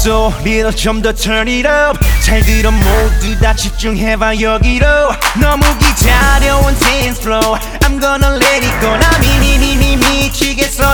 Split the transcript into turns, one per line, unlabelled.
소리를 좀 더 turn it up. 잘 들어 모두 다 집중해봐 여기로. 너무 기다려온 dance floor. I'm gonna let it go. 나 미치겠어